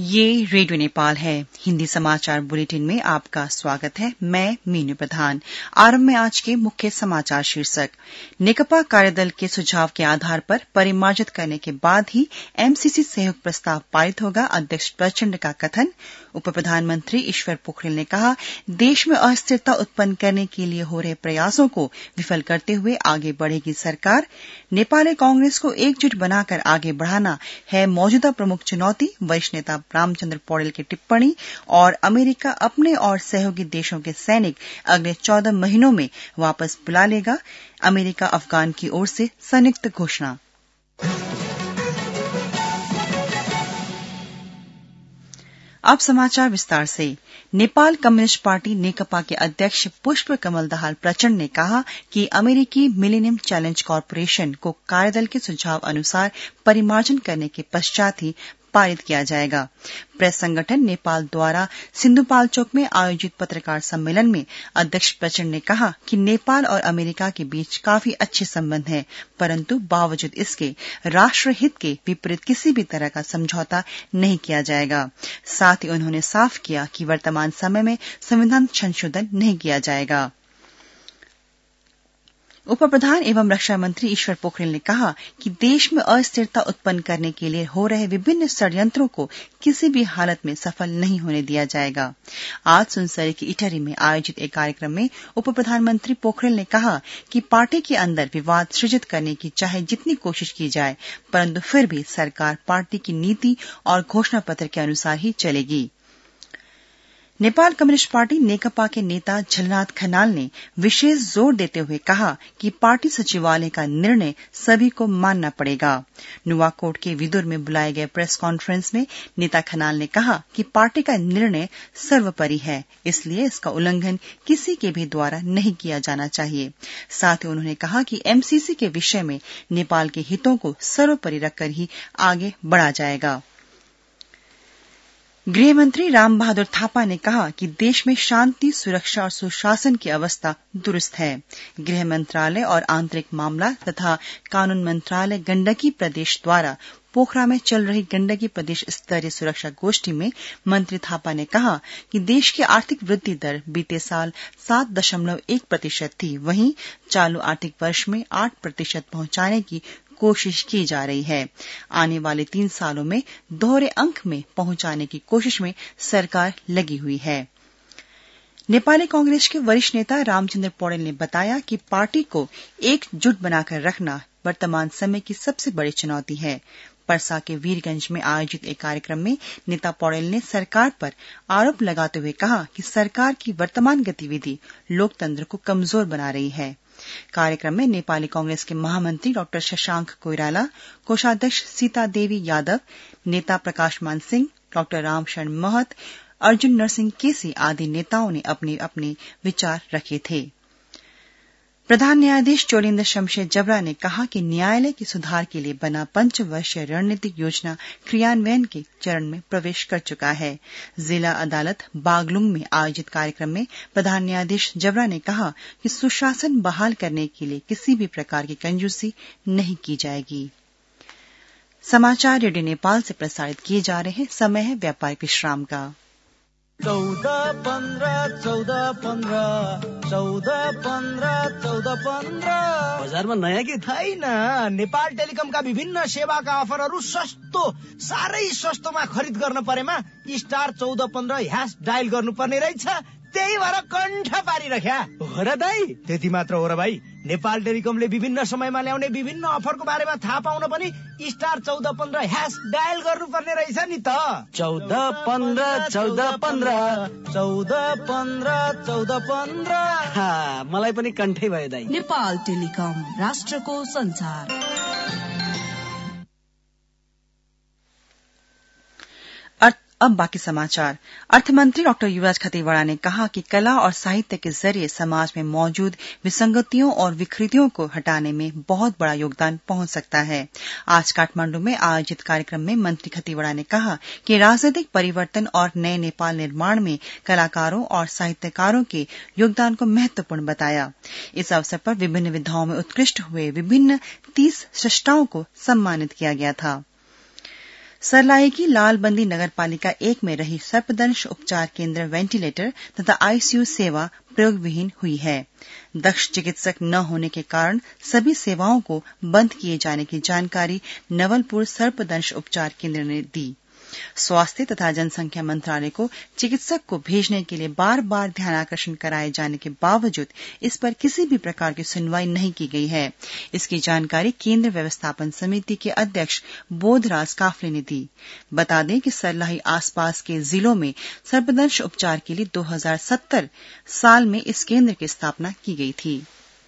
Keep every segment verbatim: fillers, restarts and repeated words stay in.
ये रेडियो नेपाल है। हिंदी समाचार बुलेटिन में आपका स्वागत है। मैं मीनू प्रधान। आरंभ में आज के मुख्य समाचार शीर्षक। नेकपा कार्यदल के सुझाव के आधार पर परिमार्जित करने के बाद ही एमसीसी सहयोग प्रस्ताव पारित होगा, अध्यक्ष प्रचण्ड का कथन। उप प्रधानमंत्री ईश्वर पोखरेल ने कहा, देश में अस्थिरता उत्पन्न करने के लिए हो रहे प्रयासों को विफल करते हुए आगे बढ़ेगी सरकार। नेपाली कांग्रेस को एकजुट बनाकर आगे बढ़ाना है मौजूदा प्रमुख चुनौती। वरिष्ठ नेता रामचंद्र पौडेल की टिप्पणी। और अमेरिका अपने और सहयोगी देशों के सैनिक अगले चौदह महीनों में वापस बुला लेगा, अमेरिका अफगान की ओर से संयुक्त घोषणा। अब समाचार विस्तार से। नेपाल कम्युनिस्ट पार्टी नेकपा के अध्यक्ष पुष्प कमल दाहाल प्रचण्ड ने कहा कि अमेरिकी मिलेनियम चैलेंज कॉर्पोरेशन को कार्यदल के सुझाव अनुसार परिमार्जन करने के पश्चात ही पारित किया जाएगा। प्रेस संगठन नेपाल द्वारा सिन्धुपाल्चोक में आयोजित पत्रकार सम्मेलन में अध्यक्ष प्रचण्ड ने कहा कि नेपाल और अमेरिका के बीच काफी अच्छे संबंध हैं, परंतु बावजूद इसके राष्ट्रहित के विपरीत किसी भी तरह का समझौता नहीं किया जाएगा। साथ ही उन्होंने साफ किया कि वर्तमान समय में संविधान संशोधन नहीं किया जाएगा। उप प्रधान एवं रक्षा मंत्री ईश्वर पोखरेल ने कहा कि देश में अस्थिरता उत्पन्न करने के लिए हो रहे विभिन्न षड्यंत्रों को किसी भी हालत में सफल नहीं होने दिया जाएगा। आज सुनसरी की इटहरी में आयोजित एक कार्यक्रम में उप प्रधानमंत्री पोखरेल ने कहा कि पार्टी के अंदर विवाद सृजित करने की चाहे जितनी कोशिश की जाए, परंतु फिर भी सरकार पार्टी की नीति और घोषणा पत्र के अनुसार ही चलेगी। नेपाल कम्युनिस्ट पार्टी नेकपा के नेता झलनाथ खनाल ने विशेष जोर देते हुए कहा कि पार्टी सचिवालय का निर्णय सभी को मानना पड़ेगा। नुवाकोट के विदुर में बुलाए गए प्रेस कॉन्फ्रेंस में नेता खनाल ने कहा कि पार्टी का निर्णय सर्वोपरि है, इसलिए इसका उल्लंघन किसी के भी द्वारा नहीं किया जाना चाहिए। साथ ही उन्होंने कहा कि एमसीसी के विषय में नेपाल के हितों को सर्वोपरि रखकर ही आगे बढ़ा जाएगा। गृह मंत्री राम बहादुर थापा ने कहा कि देश में शांति, सुरक्षा और सुशासन की अवस्था दुरुस्त है। गृह मंत्रालय और आंतरिक मामला तथा कानून मंत्रालय गंडकी प्रदेश द्वारा पोखरा में चल रही गंडकी प्रदेश स्तरीय सुरक्षा गोष्ठी में मंत्री थापा ने कहा कि देश की आर्थिक वृद्धि दर बीते साल सात दशमलव एक प्रतिशत थी, वहीं चालू आर्थिक वर्ष में आठ प्रतिशत पहुंचाने की कोशिश की जा रही है। आने वाले तीन सालों में दोहरे अंक में पहुंचाने की कोशिश में सरकार लगी हुई है। नेपाली कांग्रेस के वरिष्ठ नेता रामचंद्र पौडेल ने बताया कि पार्टी को एकजुट बनाकर रखना वर्तमान समय की सबसे बड़ी चुनौती है। परसा के वीरगंज में आयोजित एक कार्यक्रम में नेता पौडेल ने सरकार पर आरोप लगाते हुए कहा कि सरकार की वर्तमान गतिविधि लोकतंत्र को कमजोर बना रही है। कार्यक्रम में नेपाली कांग्रेस के महामंत्री डॉक्टर शशांक कोइराला, कोषाध्यक्ष सीता देवी यादव, नेता प्रकाशमान सिंह, डॉक्टर रामशरण महत, अर्जुन नरसिंह केसी आदि नेताओं ने अपने अपने विचार रखे थे। प्रधान न्यायाधीश चोलेन्द्र शमशेर जबरा ने कहा कि न्यायालय के सुधार के लिए बना पंचवर्षीय रणनीतिक योजना क्रियान्वयन के चरण में प्रवेश कर चुका है। जिला अदालत बागलुंग में आयोजित कार्यक्रम में प्रधान न्यायाधीश जबरा ने कहा कि सुशासन बहाल करने के लिए किसी भी प्रकार की कंजूसी नहीं की जाएगी। समाचार रेडियो नेपाल से प्रसारित किए जा रहे हैं। समय है व्यापारिक विश्राम का। चौदह पंद्रह चौदह पंद्रह चौदह पंद्रह चौदह पंद्रह बजारमा नयाँ के छैन। नेपाल टेलिकमका विभिन्न सेवाका अफरहरू सस्तो, साह्रै सस्तोमा खरिद गर्न परेमा स्टार चौदह पन्ध्र ह्यास डायल गर्नुपर्ने रहेछ। त्यही भएर कण्ठ पारिरख्या हो र दाइ। त्यति मात्र हो र भाइ, नेपाल टेलिकमले विभिन्न समयमा ल्याउने विभिन्न अफरको बारेमा थाहा पाउन पनि स्टार चौध पन्ध्र ह्यास डायल गर्नुपर्ने रहेछ नि त। चौध पन्ध्र चौध पन्ध्र चौध पन्ध्र चौध पन्ध्र मलाई पनि कण्ठै भयो दाइ। नेपाल टेलिकम, राष्ट्रको संचार। अब बाकी समाचार। अर्थमंत्री डॉक्टर युवराज खतीवड़ा ने कहा कि कला और साहित्य के जरिए समाज में मौजूद विसंगतियों और विकृतियों को हटाने में बहुत बड़ा योगदान पहुंच सकता है। आज काठमांडू में आयोजित कार्यक्रम में मंत्री खतीवड़ा ने कहा कि राजनीतिक परिवर्तन और नए नेपाल निर्माण में कलाकारों और साहित्यकारों के योगदान को महत्वपूर्ण बताया। इस अवसर पर विभिन्न विधाओं में उत्कृष्ट हुए विभिन्न तीस सृष्टाओं को सम्मानित किया गया था। सरलाई की लालबंदी नगरपालिका एक में रही सर्पदंश उपचार केंद्र वेंटिलेटर तथा आईसीयू सेवा प्रयोग विहीन हुई है। दक्ष चिकित्सक न होने के कारण सभी सेवाओं को बंद किए जाने की जानकारी नवलपुर सर्पदंश उपचार केंद्र ने दी। स्वास्थ्य तथा जनसंख्या मंत्रालय को चिकित्सक को भेजने के लिए बार बार ध्यानाकर्षण कराए जाने के बावजूद इस पर किसी भी प्रकार की सुनवाई नहीं की गई है। इसकी जानकारी केंद्र व्यवस्थापन समिति के अध्यक्ष बोधराज काफले ने दी। बता दें कि सरलाही आसपास के जिलों में सर्पदंश उपचार के लिए दो हज़ार सत्तर साल में इस केंद्र की स्थापना की गई थी।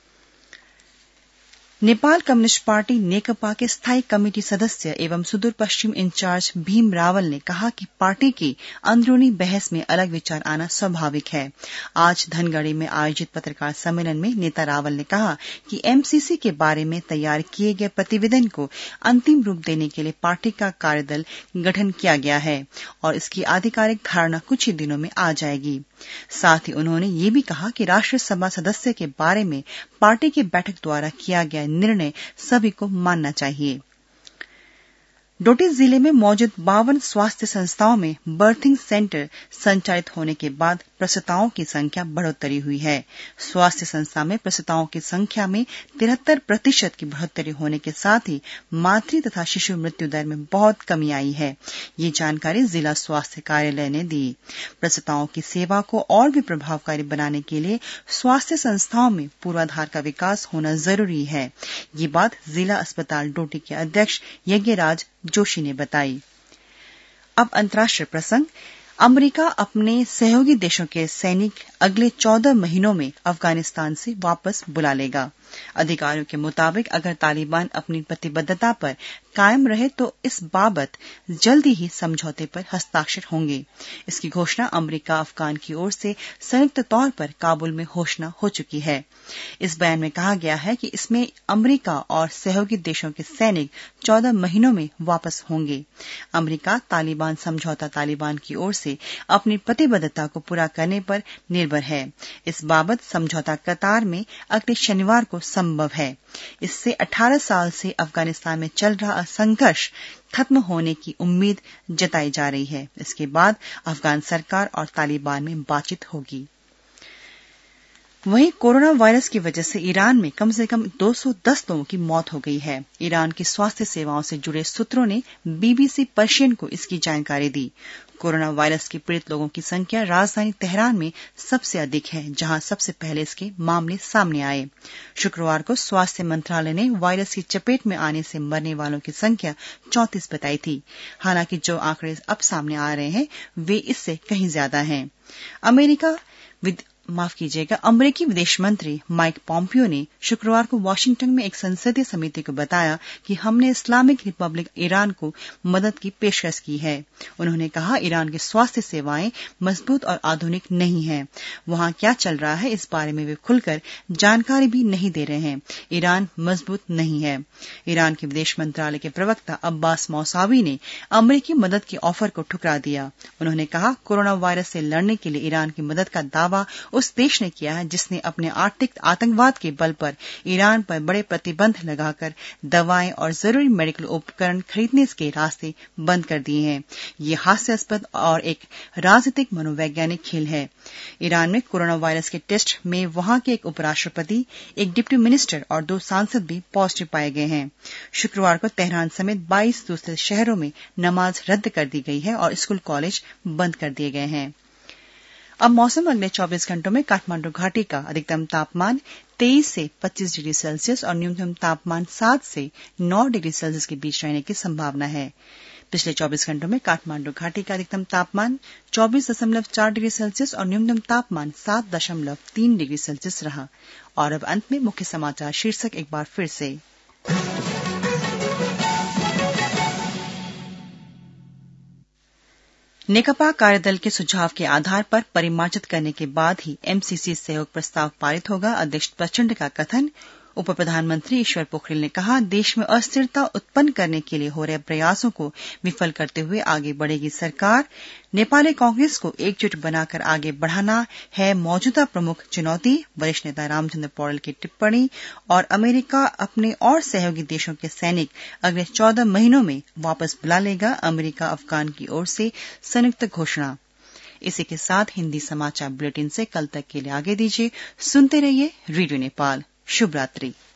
नेपाल कम्युनिस्ट पार्टी नेकपा के स्थायी कमेटी सदस्य एवं सुदूर पश्चिम इंचार्ज भीम रावल ने कहा कि पार्टी की अंदरूनी बहस में अलग विचार आना स्वाभाविक है। आज धनगढ़ी में आयोजित पत्रकार सम्मेलन में नेता रावल ने कहा कि एमसीसी के बारे में तैयार किए गए प्रतिवेदन को अंतिम रूप देने के लिए पार्टी का कार्यदल गठन किया गया है और इसकी आधिकारिक धारणा कुछ ही दिनों में आ जाएगी। साथ ही उन्होंने ये भी कहा कि राष्ट्रीय सभा सदस्य के बारे में पार्टी की बैठक द्वारा किया गया निर्णय सभी को मानना चाहिए। डोटी जिले में मौजूद बावन स्वास्थ्य संस्थाओं में बर्थिंग सेंटर संचालित होने के बाद प्रसूताओं की संख्या बढ़ोतरी हुई है। स्वास्थ्य संस्था में प्रसूताओं की संख्या में तिहत्तर प्रतिशत की बढ़ोतरी होने के साथ ही मातृ तथा शिशु मृत्यु दर में बहुत कमी आई है। ये जानकारी जिला स्वास्थ्य कार्यालय ने दी। प्रसूताओं की सेवा को और भी प्रभावकारी बनाने के लिए स्वास्थ्य संस्थाओं में पूर्वाधार का विकास होना जरूरी है। ये बात जिला अस्पताल डोटी के अध्यक्ष यज्ञराज जोशी ने बताई। अब अंतर्राष्ट्रीय प्रसंग। अमेरिका अपने सहयोगी देशों के सैनिक अगले चौदह महीनों में अफगानिस्तान से वापस बुला लेगा। अधिकारियों के मुताबिक अगर तालिबान अपनी प्रतिबद्धता पर कायम रहे तो इस बाबत जल्दी ही समझौते पर हस्ताक्षर होंगे। इसकी घोषणा अमेरिका अफगान की ओर से संयुक्त तौर पर काबुल में घोषणा हो चुकी है। इस बयान में कहा गया है कि इसमें अमेरिका और सहयोगी देशों के सैनिक चौदह महीनों में वापस होंगे। अमेरिका तालिबान समझौता तालिबान की ओर से अपनी प्रतिबद्धता को पूरा करने पर निर्भर है। इस बाबत समझौता कतार में अगले शनिवार को संभव है। इससे अठारह साल से अफगानिस्तान में चल रहा संघर्ष खत्म होने की उम्मीद जताई जा रही है। इसके बाद अफगान सरकार और तालिबान में बातचीत होगी। वहीं कोरोना वायरस की वजह से ईरान में कम से कम दो सौ दस लोगों की मौत हो गई है। ईरान की स्वास्थ्य सेवाओं से जुड़े सूत्रों ने बीबीसी पर्शियन को इसकी जानकारी दी। कोरोना वायरस के पीड़ित लोगों की संख्या राजधानी तेहरान में सबसे अधिक है, जहां सबसे पहले इसके मामले सामने आए। शुक्रवार को स्वास्थ्य मंत्रालय ने वायरस की चपेट में आने से मरने वालों की संख्या चौंतीस बताई थी। हालांकि जो आंकड़े अब सामने आ रहे हैं वे इससे कहीं ज्यादा हैं। अमेरिका विद माफ कीजिएगा अमेरिकी विदेश मंत्री माइक पॉम्पियो ने शुक्रवार को वाशिंगटन में एक संसदीय समिति को बताया कि हमने इस्लामिक रिपब्लिक ईरान को मदद की पेशकश की है। उन्होंने कहा ईरान की स्वास्थ्य सेवाएं मजबूत और आधुनिक नहीं हैं। वहां क्या चल रहा है इस बारे में वे खुलकर जानकारी भी नहीं दे रहे हैं। ईरान मजबूत नहीं है। ईरान के विदेश मंत्रालय के प्रवक्ता अब्बास मौसावी ने अमेरिकी मदद के ऑफर को ठुकरा दिया। उन्होंने कहा कोरोना वायरस से लड़ने के लिए ईरान की मदद का दावा उस देश ने किया है जिसने अपने आर्थिक आतंकवाद के बल पर ईरान पर बड़े प्रतिबंध लगाकर दवाएं और जरूरी मेडिकल उपकरण खरीदने के रास्ते बंद कर दिए हैं। ये हास्यास्पद और एक राजनीतिक मनोवैज्ञानिक खेल है। ईरान में कोरोना वायरस के टेस्ट में वहां के एक उपराष्ट्रपति, एक डिप्टी मिनिस्टर और दो सांसद भी पॉजिटिव पाए गए हैं। शुक्रवार को तेहरान समेत बाईस दूसरे शहरों में नमाज रद्द कर दी गई है और स्कूल कॉलेज बंद कर दिए गए हैं। अब मौसम। अगले चौबीस घंटों में काठमांडू घाटी का अधिकतम तापमान तेईस से पच्चीस डिग्री सेल्सियस और न्यूनतम तापमान सात से नौ डिग्री सेल्सियस के बीच रहने की संभावना है। पिछले चौबीस घंटों में काठमांडू घाटी का अधिकतम तापमान चौबीस दशमलव चार डिग्री सेल्सियस और न्यूनतम तापमान सात दशमलव तीन डिग्री सेल्सियस रहा। और अब अंत में मुख्य समाचार शीर्षक एक बार फिर से। नेकपा कार्यदल के सुझाव के आधार पर परिमार्जित करने के बाद ही एमसीसी सहयोग प्रस्ताव पारित होगा, अध्यक्ष प्रचंड का कथन। उप प्रधानमंत्री ईश्वर पोखरिल ने कहा, देश में अस्थिरता उत्पन्न करने के लिए हो रहे प्रयासों को विफल करते हुए आगे बढ़ेगी सरकार। नेपाली कांग्रेस को एकजुट बनाकर आगे बढ़ाना है मौजूदा प्रमुख चुनौती। वरिष्ठ नेता रामचंद्र पौडेल की टिप्पणी। और अमेरिका अपने और सहयोगी देशों के सैनिक अगले चौदह महीनों में वापस बुला लेगा, अमेरिका अफगान की ओर से संयुक्त घोषणा। इसी के साथ हिंदी समाचार बुलेटिन से कल तक के लिए आगे दीजिए। सुनते रहिए रेडियो नेपाल। शुभ रात्रि।